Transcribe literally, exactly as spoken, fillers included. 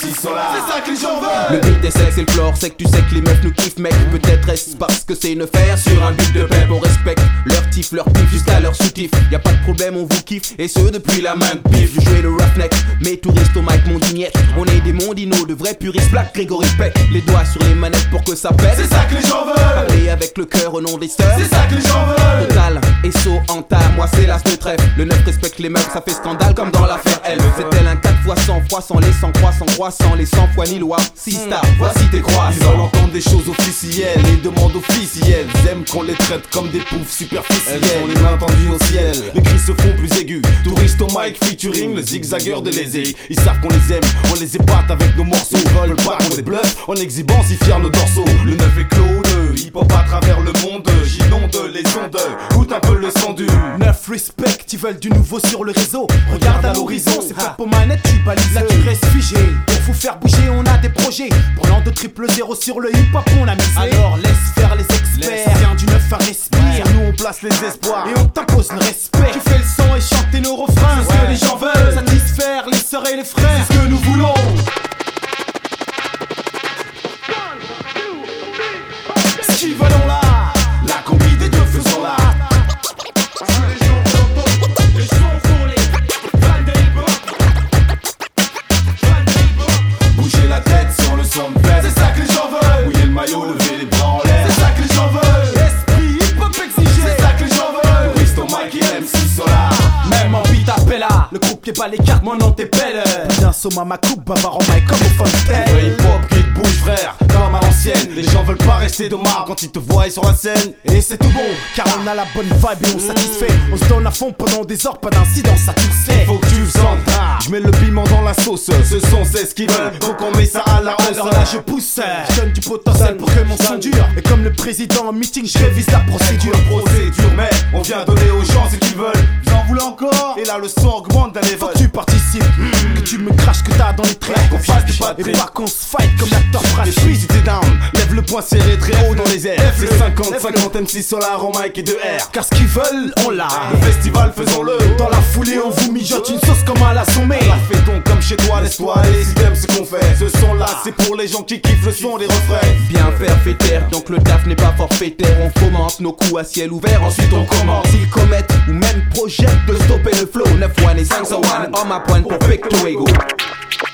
C sont là. C'est ça que les gens veulent. Le beat est sec, c'est le floor, c'est que tu sais que les meufs nous kiffent mec. Peut-être est-ce parce que c'est une affaire sur un but de paix. On respecte leur tif, leur pif jusqu'à leur soutif. Y'a pas de problème, on vous kiffe et ce depuis la main de pif. Je jouais le roughneck, mes touristes au mic mondignette. On est des mondinos, de vrais puristes, Black Grégory Peck. Les doigts sur les manettes pour que ça pète. C'est ça que les gens veulent. Parler avec le cœur au nom des stars. C'est ça que les gens veulent. Total, et so, anta, moi c'est l'as de trèfle. Le neuf respecte les meufs, ça fait scandale comme dans l'affaire L. C'est tel un quatre fois cent fois sans les cent croissants croissants. Les cent fois ni loi, six stars, voici tes croissants. Ils veulent entendre des choses officielles et demandent officielles. Ils aiment qu'on les traite comme des poufs superficielles. Elles ont les mains tendues au ciel, les cris se font plus aigus. Touristes au mic featuring le zigzagueur de l'Élysée. Ils savent qu'on les aime, on les épate avec nos morceaux. Ils veulent pas qu'on les bluffe en exhibant si fiers nos dorsaux. Le neuf est Claude, hip-hop à travers le monde. J'inonde les ondes, goûte un peu le son du neuf respect, ils veulent du nouveau sur le réseau. Regarde à l'horizon, c'est pas pour manette, tu balises. Là tu restes figé, pour vous faire bouger on a des projets. Prenant de triple zéro sur le hip-hop on a misé. Alors laisse faire les experts, viens du neuf à respire. Nous on place les espoirs et on t'impose le respect. Tu fais le son et chanter nos refrains. C'est ce que les gens veulent, satisfaire les sœurs et les frères. C'est ce que nous voulons. Ce qu'ils veulent on l'a. La combi des deux faisons là. Bouger la tête sur le son de fête. C'est ça que les gens veulent. Mouiller le maillot, lever les bras en l'air. C'est ça que les gens veulent. Esprit hip-hop exigé. C'est ça que les gens veulent. Touriste au mic et M C sont là. Même en beat appella. Le groupe qui est pas les cartes, mon nom t'es belle. D'un somme à ma coupe, bavard en mic comme au fontaine. Le hip-hop qui te bouge frère, comme à l'ancienne. Les gens veulent pas rester de marre quand ils te voient sur la scène. Et c'est tout bon, car on a la bonne vibe et on satisfait. On se donne à fond pendant des heures, pas d'incident, ça tu le sais. Faut que tu le sentes. Je mets le piment dans la sauce. Ce son c'est ce qu'ils veulent, donc on met ça à la hausse. Alors là je pousse, je donne du potentiel pour que mon son dure. Et comme le président en meeting, je révise la procédure. Procédure, mais on vient donner aux gens ce qu'ils veulent. Vous en voulez encore? Et là le son augmente d'un Faut que tu participes, mmh. que tu me craches, que t'as dans les traits. Qu'on fasse des pas et pas qu'on se fight comme l'acteur fragile. Et si t'es down, lève le poing serré très haut dans les airs. C'est cinquante, cinquante M C Solar en mic et deux R. Car ce qu'ils veulent, on l'a. Le festival, faisons-le. Dans la foulée, on vous mijote une sauce comme à la sommée. La fait-on comme chez toi, laisse-toi aller si t'aimes ce qu'on fait. Ce son là, c'est pour les gens qui kiffent le son des refrains. Bien faire fait taire, donc le taf n'est pas forfaitaire. On fomente nos coups à ciel ouvert, ensuite on commence. S'ils commettent ou même projettent de stopper le flow, neuf one et cinq cent un, homme à pointe pour pick to ego.